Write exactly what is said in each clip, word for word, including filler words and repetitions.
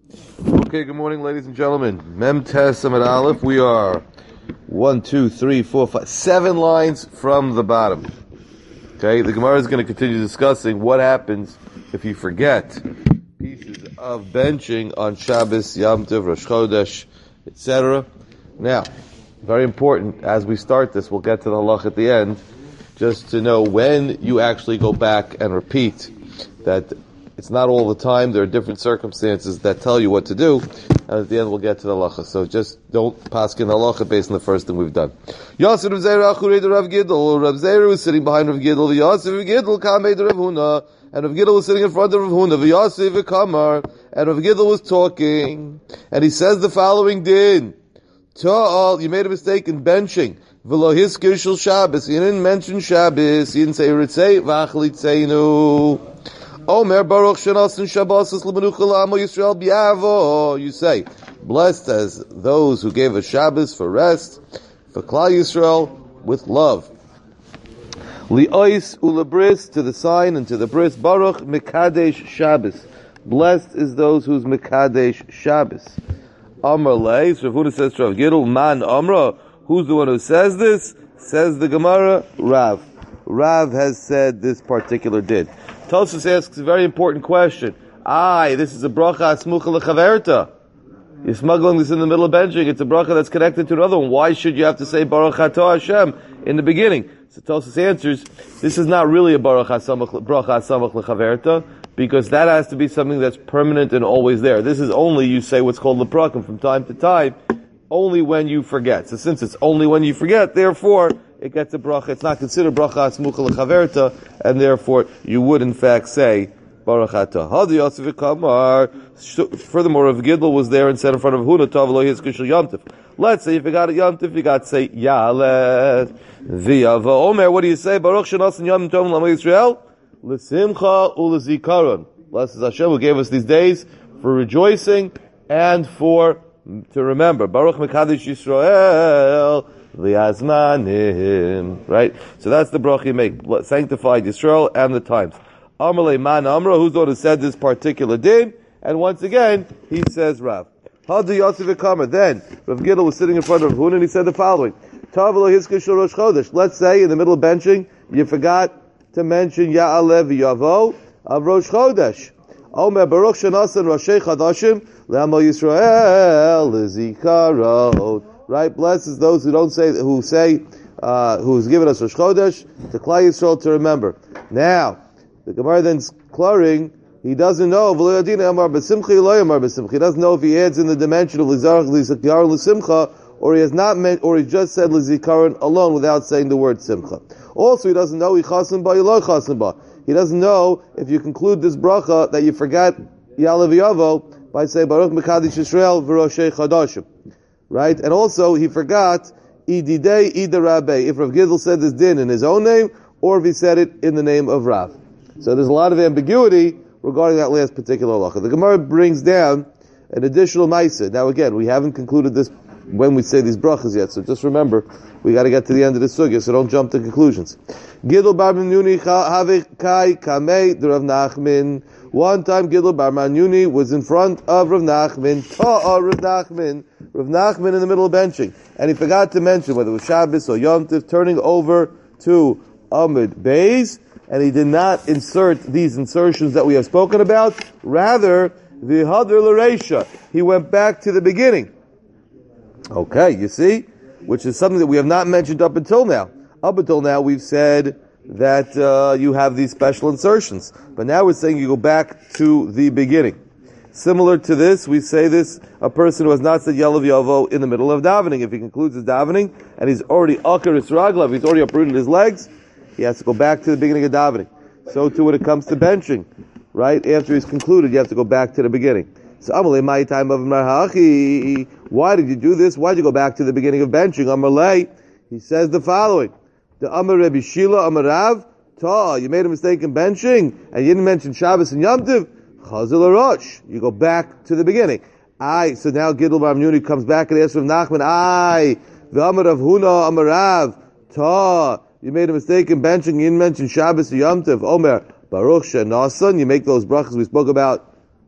Okay, good morning, ladies and gentlemen. Mem Tes Amud Aleph. We are one, two, three, four, five, seven lines from the bottom. Okay, the Gemara is going to continue discussing what happens if you forget pieces of benching on Shabbos, Yom Tov, Rosh Chodesh, et cetera. Now, very important, as we start this, we'll get to the halach at the end, just to know when you actually go back and repeat that. It's not all the time. There are different circumstances that tell you what to do. And at the end, we'll get to the halacha. So just don't paskin the halacha based on the first thing we've done. Yosef Rav Zera Achrei Rav Gidl. Rav Zera was sitting behind Rav Gidl. Yosef Rav Gidl Kamei Rav Huna. And Rav Gidl was sitting in front of Rav Huna. Yosef Kamar. And Rav Gidl was talking. And he says the following din. Ta'al, you made a mistake in benching. V'lo hiskir shel Shabbos. You didn't mention Shabbos. You didn't say Ritzei v'achli tzeinu. Omer Baruch Shenasin Shabbos L'Menucha L'Amo Yisrael B'Yavo. You say, blessed as those who gave a Shabbos for rest, for Klal Yisrael with love. Li'ois ulabris, to the sign and to the bris. Baruch Mekadesh Shabbos. Blessed is those whose Mekadesh Shabbos. Amar Lei, so Rav Huna says to Rav Gidl, Man Amra, who's the one who says this? Says the Gemara, Rav. Rav has said this particular did. Tosfos asks a very important question. Aye, this is a bracha smucha lechaverta. You're smuggling this in the middle of benching. It's a bracha that's connected to another one. Why should you have to say Baruch Atah Hashem in the beginning? So Tosfos answers, this is not really a Baruch Hasamach bracha hasamach lechaverta, because that has to be something that's permanent and always there. This is only you say what's called leprakim from time to time, only when you forget. So since it's only when you forget, therefore it gets a bracha. It's not considered bracha smucha lechaverta, and therefore you would in fact say Baruch Atah. Hadi Yosef Kamar. Furthermore, Rav Gidl was there and said in front of Huna Tov Lo Yizkir Shel Yom Tov. Let's say if you got a Yom Tov, you got to say Yalet V'Yava Omer. What do you say? Baruch Shenasin Yom Tov L'Amo Yisrael L'Simcha U'L'Zikaron. Blessed is Hashem who gave us these days for rejoicing and for to remember. Baruch Mekadesh Yisrael. Right? So that's the bracha you make. Sanctified Yisrael and the times. Amalei man amra, who's the one who said this particular din? And once again, he says Rav. Hadi Yosef Kamar. Then, Rav Gidl was sitting in front of Rav Huna and he said the following. Tavlo Hiskir Shel Rosh Chodesh. Let's say in the middle of benching, you forgot to mention Ya'alev Yavo of Rosh Chodesh. Omer Baruch Shenasan Roshei Chadashim L'Amo Yisrael L'Zikarot. Right, blesses those who don't say, who say, uh, who's given us Rosh Chodesh to Klal Yisrael to remember. Now, the Gemara then's clearing, he doesn't know, he doesn't know if he adds in the dimension of Lizarach, Lizikaron, L'Simcha, or he has not meant, or he just said Lizikaron alone without saying the word Simcha. Also, he doesn't know, he chasen ba, yilo chasen ba. He doesn't know if you conclude this bracha that you forgot Ya'alev Yavo by saying Baruch Mekadesh Yisrael V'Roshei Chadashim. Right? And also, he forgot, Ididei Ida Rabbe, if Rav Gidl said this din in his own name, or if he said it in the name of Rav. So there's a lot of ambiguity regarding that last particular halacha. The Gemara brings down an additional ma'aseh. Now again, we haven't concluded this when we say these brachas yet, so just remember, we gotta get to the end of the sugya, so don't jump to conclusions. Gidl bar Manyuni have kai kamei de Rav Nachman. One time Gidl bar Manyuni was in front of Rav Nachman, ta'a Rav Nachman, Rav Nachman in the middle of benching, and he forgot to mention whether it was Shabbos or Yom Tov, turning over to Amud Beis, and he did not insert these insertions that we have spoken about. Rather, the Hadr L'Reisha, he went back to the beginning. Okay, you see, which is something that we have not mentioned up until now. Up until now, we've said that uh, you have these special insertions, but now we're saying you go back to the beginning. Similar to this, we say this, a person who has not said Ya'alev Yavo in the middle of davening. If he concludes his davening, and he's already Akar Yisraglav, he's already uprooted his legs, he has to go back to the beginning of davening. So too when it comes to benching, right? After he's concluded, you have to go back to the beginning. So Amalei my time of Marhachi. Why did you do this? Why did you go back to the beginning of benching? Amalei, he says the following. The Amar Rebbe Shila Amar Rav, Ta, you made a mistake in benching, and you didn't mention Shabbos and Yom Tov. Chazal Rosh. You go back to the beginning. Aye, so now Gidl bar Manyuni comes back and asks from Nachman, Aye, the Amar of Huna Amar Rav, Ta, you made a mistake in benching, you didn't mention Shabbos or Yom Tov. Omer, Baruch Shenasan, you make those brachas we spoke about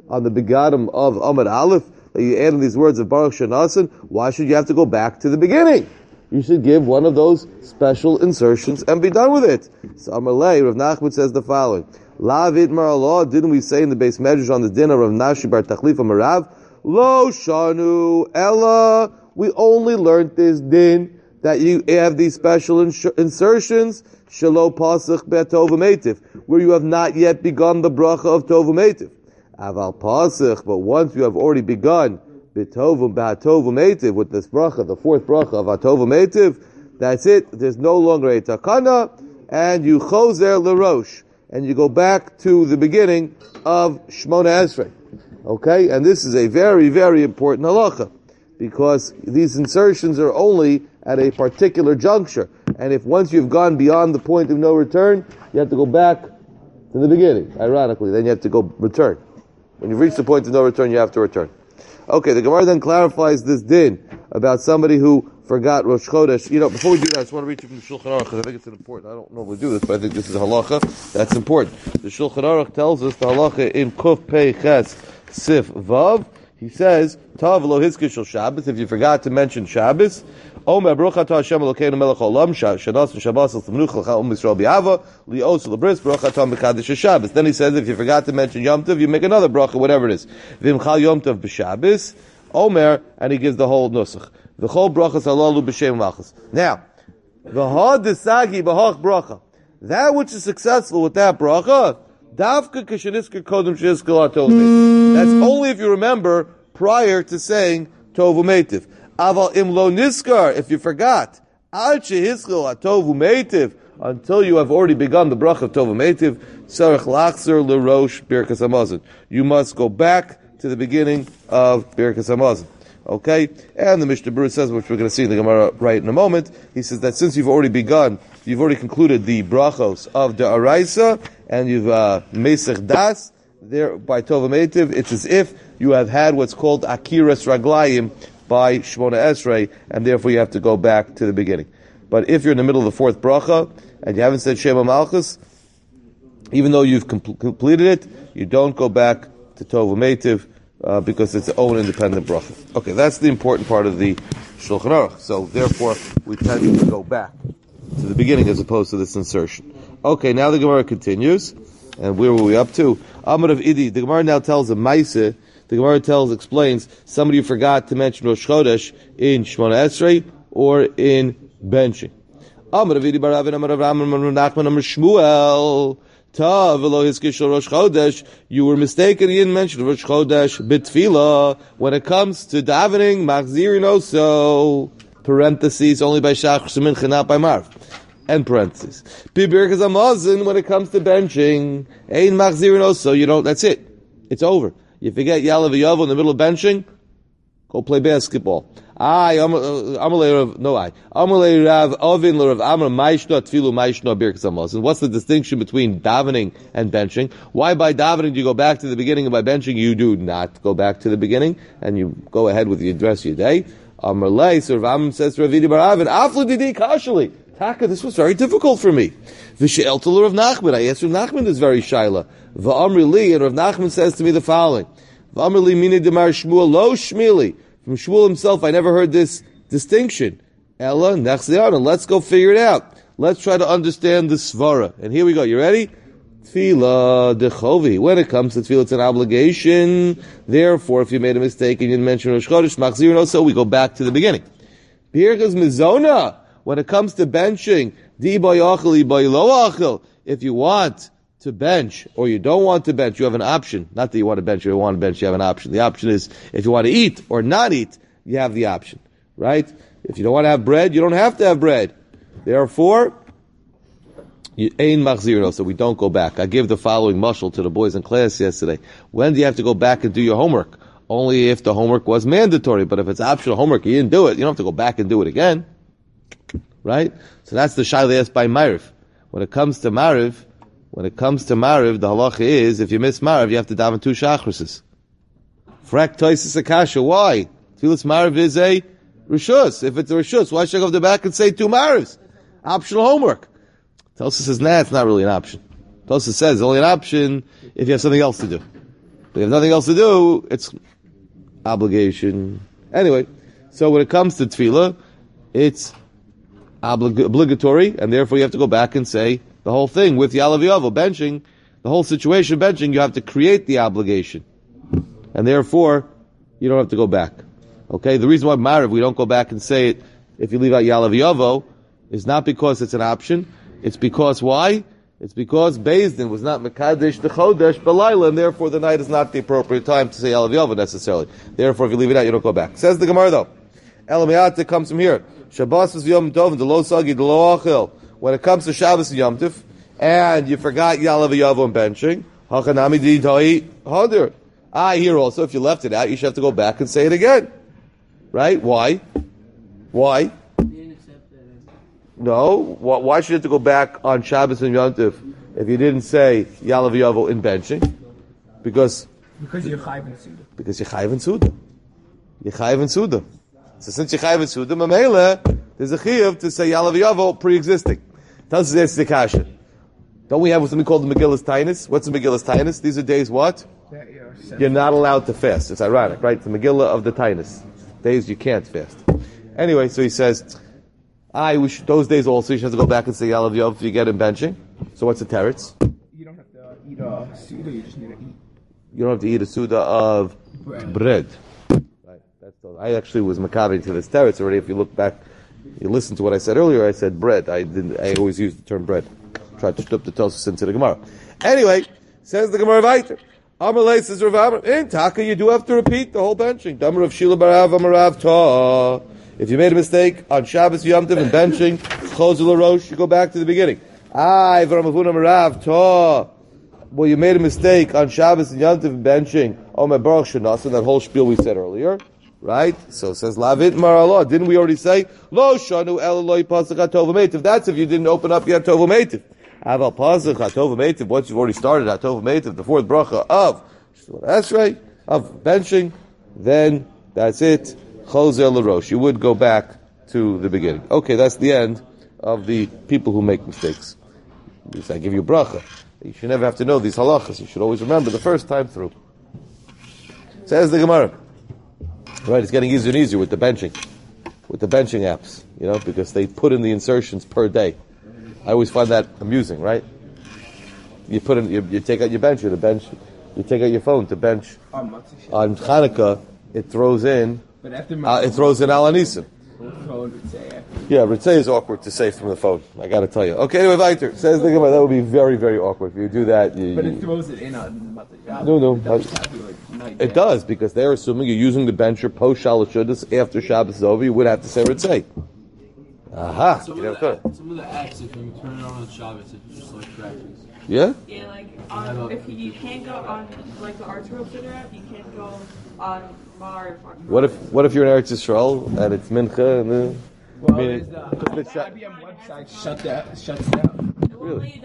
on the begadim of Amud Aleph, that you add in these words of Baruch Shenasan, why should you have to go back to the beginning? You should give one of those special insertions and be done with it. So Amalei, Rav Nachman says the following. La vidmar Allah, didn't we say in the base measures on the dinner of Nashi bar Tachlifa Marav? Lo shanu ella, we only learned this din, that you have these special ins- insertions, shelo pasach betov u'meitiv, where you have not yet begun the bracha of tov u'meitiv. Aval pasach, but once you have already begun B'tovum b'hatov u'meitiv, with this bracha, the fourth bracha of hatov u'meitiv, that's it. There's no longer a takana, and you chozer l'rosh, and you go back to the beginning of Shmona Esrei. Okay, and this is a very, very important halacha, because these insertions are only at a particular juncture, and if once you've gone beyond the point of no return, you have to go back to the beginning. Ironically, then you have to go return. When you've reached the point of no return, you have to return. Okay, the Gemara then clarifies this din about somebody who forgot Rosh Chodesh. You know, before we do that, I just want to read you from the Shulchan Aruch, because I think it's important. I don't normally do this, but I think this is a halacha that's important. The Shulchan Aruch tells us the halacha in Kuf Pei Ches Sif Vav. He says, Tav lo hizkish shel Shabbos, if you forgot to mention Shabbos, Omer Baruch atah Hashem Elokeinu melech haolam, shanas v'shabbos l'menucha l'cha um Yisrael bi'ava, li'os l'bris, Baruch atah mekadesh Shabbos. Then he says, if you forgot to mention Yom Tov, you make another bracha, whatever it is. V'imchal Yom Tov b'Shabbos, Omer, and he gives the whole nusach. V'chol brachas halalu b'shem malchus. Now, v'ha desagi b'hach bracha. That which is successful with that bracha, Davka k'shenisker kodem shenisker tov u'meitiv. That's only if you remember prior to saying tov u'meitiv. Aval im lo niskar, if you forgot, ad shehiskil tov u'meitiv, until you have already begun the bracha of tov u'meitiv, tzarich lachzer l'rosh birkas hamazon. You must go back to the beginning of birkas hamazon. Okay, and the Mishnah Berurah says, which we're going to see in the Gemara right in a moment. He says that since you've already begun, you've already concluded the brachos of the Araisa, and you've uh, mesech das there by tov u'meitiv, it's as if you have had what's called akiras raglayim by Shmona Esrei, and therefore you have to go back to the beginning. But if you're in the middle of the fourth bracha and you haven't said Shema Malchus, even though you've com- completed it, you don't go back to tov u'meitiv uh, because it's its own independent bracha. Okay, that's the important part of the Shulchan Aruch. So therefore, we tend to go back to the beginning as opposed to this insertion. Okay, now the Gemara continues, and where were we up to? Amar of Idi. The Gemara now tells a Maaseh. The Gemara tells, explains, somebody who forgot to mention Rosh Chodesh in Shmona Esrei or in benching. Amar of Idi bar Avin, Amar of Amar, Amar Nachman, Amar Shmuel. Ta v'lo hiskish Rosh Chodesh. You were mistaken. You didn't mention Rosh Chodesh b'tfila. When it comes to davening, machzirin also. Parentheses, only by Shach Shemincha, not by Marv. End parentheses. Birkas hamazon, when it comes to benching, ein machzirin also. You don't. That's it. It's over. You forget Yalav Yavo in the middle of benching, go play basketball. I, Amalei Rav, no I. Amalei Rav Ovin Rav Amar Maishna Tfilu Maishna Birkas hamazon. What's the distinction between davening and benching? Why by davening do you go back to the beginning, and by benching you do not go back to the beginning, and you go ahead with the rest of your day? Amalei, so Rav Amar says to Rav Idi bar Avin, Aflu Didi Kashali. Taka, this was very difficult for me. V'she'el to Rav Nachman. I asked Rav Nachman this very shaila. V'amri li, and Rav Nachman says to me the following. V'amri li mini demar Shmuel lo shmili. From Shmuel himself, I never heard this distinction. Ella nechzion, and let's go figure it out. Let's try to understand the svara. And here we go. You ready? Tefillah dechovi. When it comes to tefillah, it's an obligation. Therefore, if you made a mistake and you didn't mention Rosh Chodesh, machzir no, so we go back to the beginning. Birkas mizona. When it comes to benching, di bayachel, by lo achel. If you want to bench or you don't want to bench, you have an option. Not that you want to bench or you want to bench, you have an option. The option is if you want to eat or not eat, you have the option, right? If you don't want to have bread, you don't have to have bread. Therefore, you ain machzir, so we don't go back. I gave the following mashal to the boys in class yesterday. When do you have to go back and do your homework? Only if the homework was mandatory, but if it's optional homework, you didn't do it, you don't have to go back and do it again. Right? So that's the shaila asked by Mariv. When it comes to Mariv, when it comes to Mariv, the halacha is, if you miss Mariv, you have to daven two shachrises. Frak toisis akasha. Why? Tfilas Mariv is a rishus. If it's a rishus, why should I go to the back and say two Marivs? Optional homework. Tosa says, nah, it's not really an option. Tosa says, it's only an option if you have something else to do. But if you have nothing else to do, it's obligation. Anyway, so when it comes to tefillah, it's oblig- obligatory, and therefore you have to go back and say the whole thing with Yalav Yavo, benching, the whole situation, benching, you have to create the obligation. And therefore, you don't have to go back. Okay? The reason why Marav, we don't go back and say it if you leave out Yalav Yavo, is not because it's an option. It's because why? It's because Beis Din was not Mekadesh the Chodesh B'Layla, and therefore the night is not the appropriate time to say Yalav Yavo necessarily. Therefore, if you leave it out, you don't go back. Says the Gemara though. Elamiyata comes from here. Shabbos is Yom Tov, the Lo Sagi, the Lo Achil. When it comes to Shabbos and Yom Tov, and you forgot Yalav Yavo and benching, Hachanami Di Toi Hadir. Ah, here also, if you left it out, you should have to go back and say it again. Right? Why? Why? No. Why should you have to go back on Shabbos and Yom Tov if you didn't say Yalav Yavo in benching? Because because you're Chayv and Suda. Because you're Chayv and Suda. You're Chayv and Suda. So since you're Chayv and Suda, Mamela, there's a Chiyuv to say Yalav Yavo pre-existing. Tells us this the Kasha. Don't we have something called the Megillas Tainus? What's the Megillas Tainus? These are days what? You're, you're not allowed to fast. It's ironic, right? The Megillah of the Tainus. Days you can't fast. Anyway, so he says, I wish those days also you should have to go back and say Yalav Yov if you get him benching. So what's the teretz? You don't have to eat a Suda, you just need to eat. You don't have to eat a Suda of bread. bread. Right. That's the, I actually was makabing to this teretz already. If you look back, you listen to what I said earlier, I said bread. I didn't, I always use the term bread. Tried to strip the Tosfos into the Gemara. Anyway, says the Gemara Vayter. Amalei says Rav Amar, in Taka you do have to repeat the whole benching. Damar of Shila Barav Amarav Ta. If you made a mistake on Shabbos Yom Tov and benching, Chozul Rosh, you go back to the beginning. Ay, V'ramavun Amarav Ta. Well, you made a mistake on Shabbos and Yom Tov and benching. Oh, my Baruch Shanasan, that whole spiel we said earlier. Right? So it says, Lavit Marallah. Didn't we already say, Lo Shanu El Eloi Pasach HaTov HaMeitiv. That's if you didn't open up yet Tov HaMeitiv. Aval Pasach HaTov HaMeitiv. Once you've already started HaTov HaMeitiv, the fourth bracha of Esrei, of benching, then that's it. Chozer LaRosh. You would go back to the beginning. Okay, that's the end of the people who make mistakes. At least I give you bracha. You should never have to know these halachas. You should always remember the first time through. Says the Gemara. Right, it's getting easier and easier with the benching. With the benching apps, you know, because they put in the insertions per day. I always find that amusing, right? You put in, you, you take out your bench, the bench, you take out your phone to bench. On Hanukkah, it throws in, but after uh, it throws in Al Anisim. Yeah, Ritzay is awkward to say from the phone. I got to tell you. Okay, anyway, Vayter says the Gemara. That would be very, very awkward if you do that. You, but it throws it in on the No, no. It, it does because they're assuming you're using the bencher post Shalashudas after Shabbos is over. You would have to say Ritzay. Aha. Some, of the, some of the apps, if you turn it on on Shabbos, it's just like crashes. Yeah. Yeah, like on, if you, you can't go on like the Arturo Twitter app, you can't go on Mar. What if what if you're in Eretz Yisrael and it's Mincha and the well, I mean, the, the, the I B M website shut down, shuts down. Really?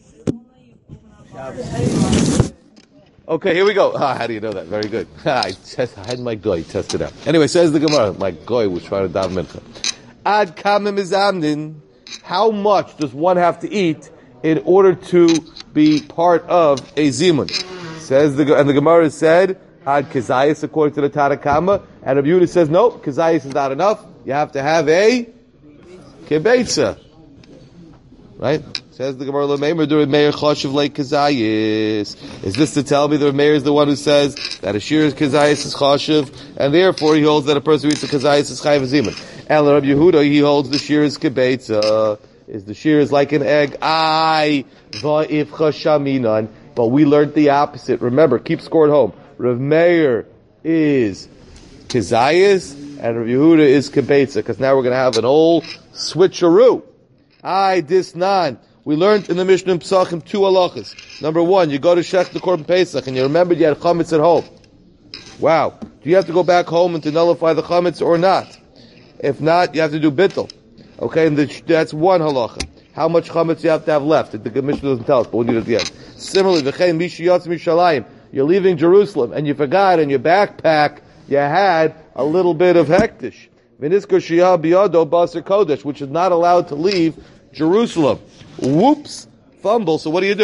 Okay, here we go. Ah, how do you know that? Very good. I, test, I had my goy test it out. Anyway, says the Gemara, my goy was trying to daven mincha. Ad kamim izamnin. How much does one have to eat in order to be part of a zimun? Says the and the Gemara said ad kazayis according to the Tanakama, and Rabbi Yehuda says no, kazayis is not enough. You have to have a kibetza, right? Says the Gemara, "Lemeimer during Meir Choshev like Kazayis." Is this to tell me that Meir is the one who says that a shir is Kazayis is Choshev, and therefore he holds that a person who eats a Kazayis is Chayav Zimun? And Rabbi Yehuda, he holds the shir is Kibetza. Is the shir is like an egg? Ay, va'if chashaminan. But we learned the opposite. Remember, keep score at home. Rav Meir is Kazayis, and Rabbi Yehuda is Kibetza, because now we're going to have an old switcheroo. Ay, disnan. We learned in the Mishnah in Pesachim two halachas. Number one, you go to Shech the Korban Pesach, and you remembered you had chametz at home. Wow. Do you have to go back home and to nullify the chametz or not? If not, you have to do bittul. Okay, and the, that's one halacha. How much chametz you have to have left? The Mishnah doesn't tell us, but we'll do it at the end. Similarly, v'chein mishi yotz mishalayim. You're leaving Jerusalem, and you forgot in your backpack you had a little bit of hektish. V'niskor shiyah biyado baser kodesh, which is not allowed to leave Jerusalem. Whoops! Fumble. So what do you do?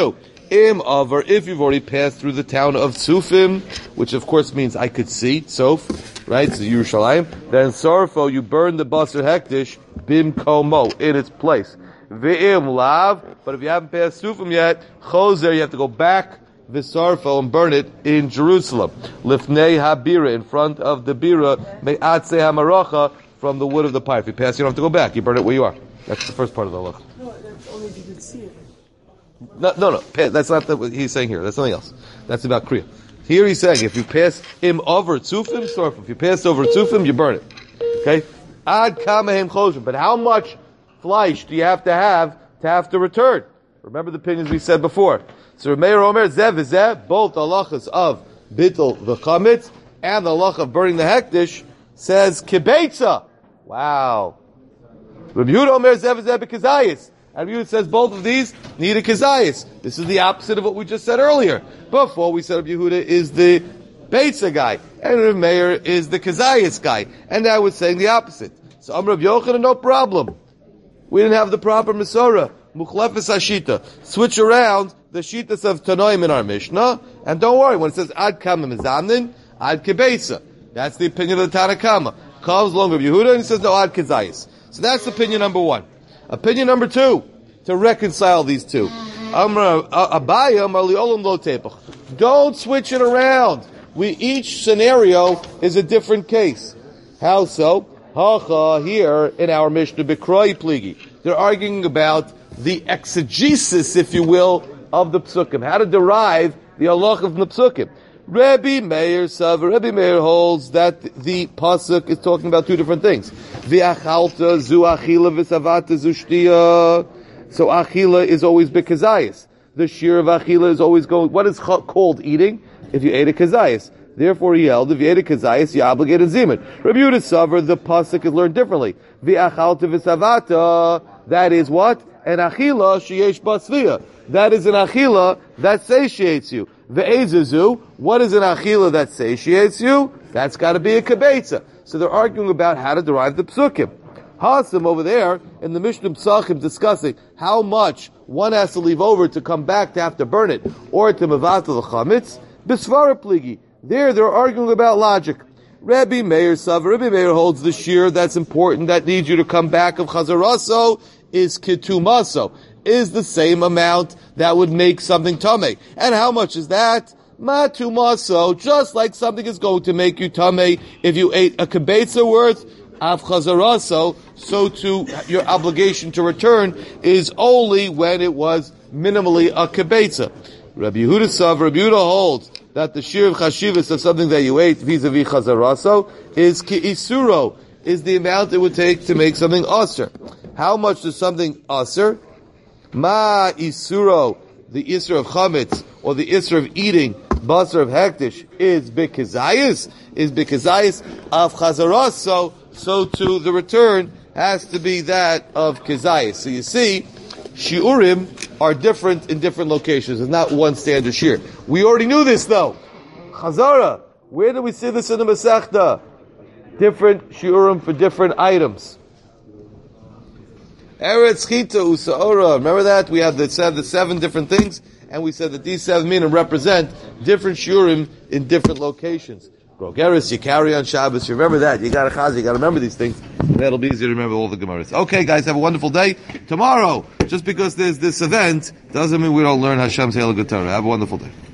Im over, if you've already passed through the town of Sufim, which of course means I could see, Sof, right, so Yerushalayim, then Sarfo, you burn the Basar Hektish, Bim Komo, in its place. V'im lav, but if you haven't passed Sufim yet, Choser, you have to go back, V'sarfo, and burn it in Jerusalem. Lifnei habira, in front of the bira, me'atse hamarocha, from the wood of the pyre. If you pass, you don't have to go back, you burn it where you are. That's the first part of the halacha. No, that's only if you can see it. No, no, no. That's not what he's saying here. That's something else. That's about Kriya. Here he's saying if you pass him over Tzufim, sorry, if you pass over Tzufim, you burn it. Okay? Ad kamehem choshen. But how much flesh do you have to have to have to return? Remember the opinions we said before. So Meir Omer Zev is that both the halachas of bittul the chametz and the halacha of burning the hektish says kibetza. Wow. Rabbi Yehuda Omer Zev is that b'kazayis. And Rabbi Yehuda says both of these need a kazayis. This is the opposite of what we just said earlier. Before we said Rabbi Yehuda is the Beitza guy, and Rabbi Meir is the kazayis guy. And now we're saying the opposite. So Amr Rabbi Yochanan, no problem. We didn't have the proper Masorah. Mukhlefes Hashita. Switch around the Shitas of Tanoim in our Mishnah. And don't worry, when it says Ad Kama Mizanin, Ad Kibesa. That's the opinion of the Tanakama. Comes along with Yehuda and he says no Ad Kazayis. So that's opinion number one. Opinion number two, to reconcile these two. Don't switch it around. We, each scenario is a different case. How so? Hacha, here in our Mishnah, Bekroi Pligi. They're arguing about the exegesis, if you will, of the Psukim. How to derive the halacha from the Psukim. Rabbi Meir Savar, Rabbi Meir holds that the pasuk is talking about two different things. V'achalta zu achila v'savata zu shtiya. So achila is always bekazayis. The shir of achila is always going, what is called eating? If you ate a kazayis. Therefore he held, if you ate a kazayis, you obligated zimun. Rabbi Yehuda Savar, the pasuk is learned differently. V'achalta v'savata, that is what? An achila sheyesh basviya. That is an achila that satiates you. Ve'ezuzu, what is an achila that satiates you? That's got to be a kibetza. So they're arguing about how to derive the psukim. Hasim over there in the Mishnah Psachim discussing how much one has to leave over to come back to have to burn it or to mevatel the chametz. Bisvara pligi. There they're arguing about logic. Rabbi Meir Savar, Rabbi Meir holds the shear that's important that needs you to come back of chazaraso is kitumaso. Is the same amount that would make something tameh. And how much is that? Matumaso, just like something is going to make you tameh if you ate a kibetza worth of chazaraso, so too your obligation to return is only when it was minimally a kibetza. Rabbi Yehuda Sav, Rabbi Yehuda holds that the shir of chashivas of something that you ate vis-a-vis chazaraso is ki'isuro, is the amount it would take to make something aser. How much does something aser? Ma isuro, the isur of chametz, or the isur of eating basar of hektish, is bikazayis, is bikazayis of chazaras, so, so too the return has to be that of kazayis. So you see, shiurim are different in different locations. It's not one standard shiur. We already knew this though. Chazara, where do we see this in the Masechta? Different shiurim for different items. Eretz Chita Usaora. Remember that? We have the seven, the seven different things, and we said that these seven minim represent different shurim in different locations. Grogeris, you carry on Shabbos. You remember that. You got a chaz, you got to remember these things. That'll be easier to remember all the Gemaras. Okay, guys, have a wonderful day. Tomorrow, just because there's this event, doesn't mean we don't learn Hashem's Heilig Torah. Have a wonderful day.